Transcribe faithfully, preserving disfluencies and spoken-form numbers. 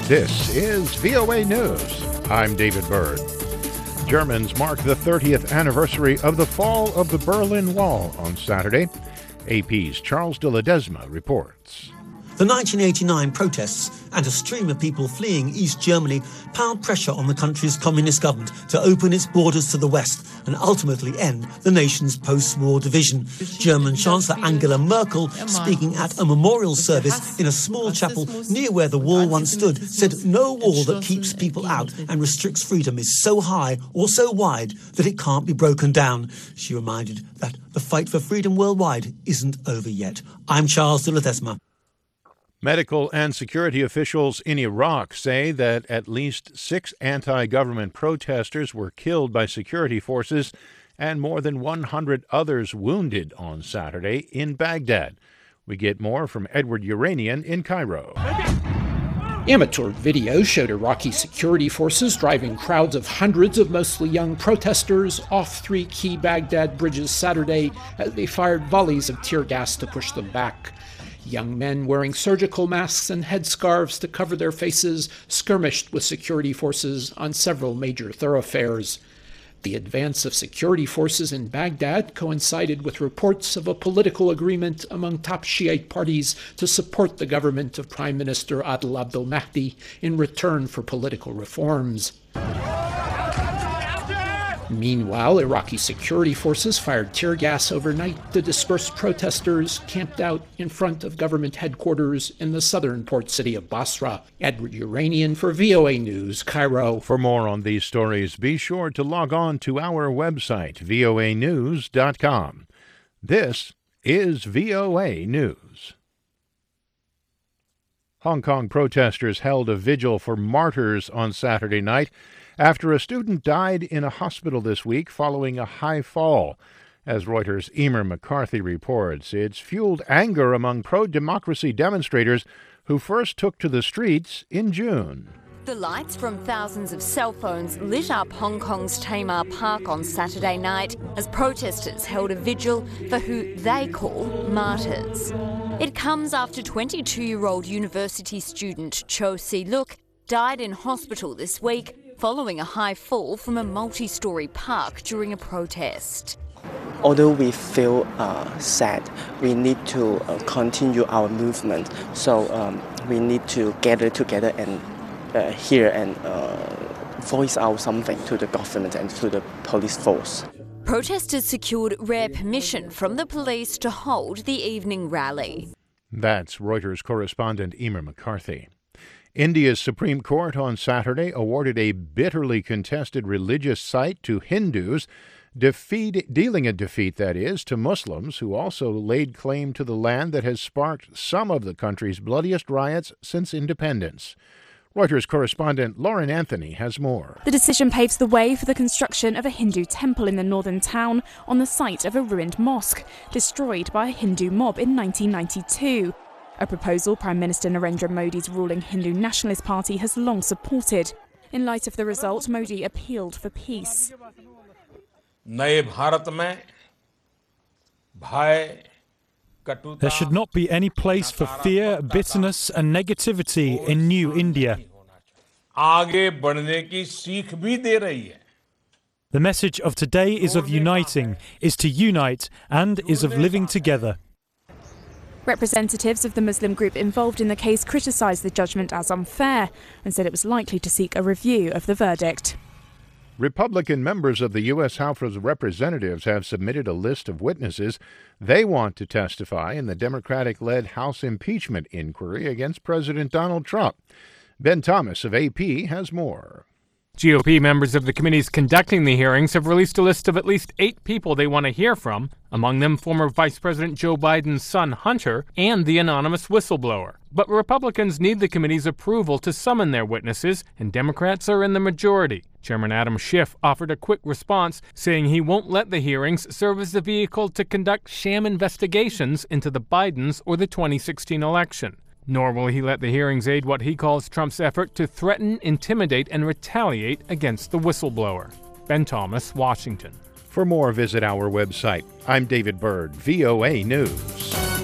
This is V O A News. I'm David Byrd. Germans mark the thirtieth anniversary of the fall of the Berlin Wall on Saturday. A P's Charles de Ledesma reports. The nineteen eighty-nine protests and a stream of people fleeing East Germany piled pressure on the country's communist government to open its borders to the West and ultimately end the nation's post-war division. German Chancellor Angela Merkel, speaking at a memorial service in a small chapel near where the wall once stood, said no wall that keeps people out and restricts freedom is so high or so wide that it can't be broken down. She reminded that the fight for freedom worldwide isn't over yet. I'm Charles de Ledesma. Medical and security officials in Iraq say that at least six anti-government protesters were killed by security forces and more than one hundred others wounded on Saturday in Baghdad. We get more from Edward Uranian in Cairo. Amateur video showed Iraqi security forces driving crowds of hundreds of mostly young protesters off three key Baghdad bridges Saturday as they fired volleys of tear gas to push them back. Young men wearing surgical masks and headscarves to cover their faces skirmished with security forces on several major thoroughfares. The advance of security forces in Baghdad coincided with reports of a political agreement among top Shiite parties to support the government of Prime Minister Adel Abdel Mahdi in return for political reforms. Meanwhile, Iraqi security forces fired tear gas overnight to disperse protesters camped out in front of government headquarters in the southern port city of Basra. Edward Uranian for V O A News, Cairo. For more on these stories, be sure to log on to our website, V O A news dot com. This is V O A News. Hong Kong protesters held a vigil for martyrs on Saturday night after a student died in a hospital this week following a high fall. As Reuters' Emer McCarthy reports, it's fueled anger among pro-democracy demonstrators who first took to the streets in June. The lights from thousands of cell phones lit up Hong Kong's Tamar Park on Saturday night as protesters held a vigil for who they call martyrs. It comes after twenty-two-year-old university student Cho Si-luk died in hospital this week following a high fall from a multi-storey park during a protest. Although we feel uh, sad, we need to uh, continue our movement. So um, we need to gather together and uh, hear and uh, voice out something to the government and to the police force. Protesters secured rare permission from the police to hold the evening rally. That's Reuters correspondent Emer McCarthy. India's Supreme Court on Saturday awarded a bitterly contested religious site to Hindus, defeat, dealing a defeat, that is, to Muslims who also laid claim to the land that has sparked some of the country's bloodiest riots since independence. Reuters correspondent Lauren Anthony has more. The decision paves the way for the construction of a Hindu temple in the northern town on the site of a ruined mosque, destroyed by a Hindu mob in nineteen ninety-two. A proposal Prime Minister Narendra Modi's ruling Hindu Nationalist Party has long supported. In light of the result, Modi appealed for peace. There should not be any place for fear, bitterness and negativity in New India. The message of today is of uniting, is to unite, and is of living together. Representatives of the Muslim group involved in the case criticised the judgment as unfair and said it was likely to seek a review of the verdict. Republican members of the U S House of Representatives have submitted a list of witnesses they want to testify in the Democratic-led House impeachment inquiry against President Donald Trump. Ben Thomas of A P has more. G O P members of the committees conducting the hearings have released a list of at least eight people they want to hear from, among them former Vice President Joe Biden's son Hunter and the anonymous whistleblower. But Republicans need the committee's approval to summon their witnesses, and Democrats are in the majority. Chairman Adam Schiff offered a quick response, saying he won't let the hearings serve as the vehicle to conduct sham investigations into the Bidens or the twenty sixteen election. Nor will he let the hearings aid what he calls Trump's effort to threaten, intimidate, and retaliate against the whistleblower. Ben Thomas, Washington. For more, visit our website. I'm David Byrd, V O A News.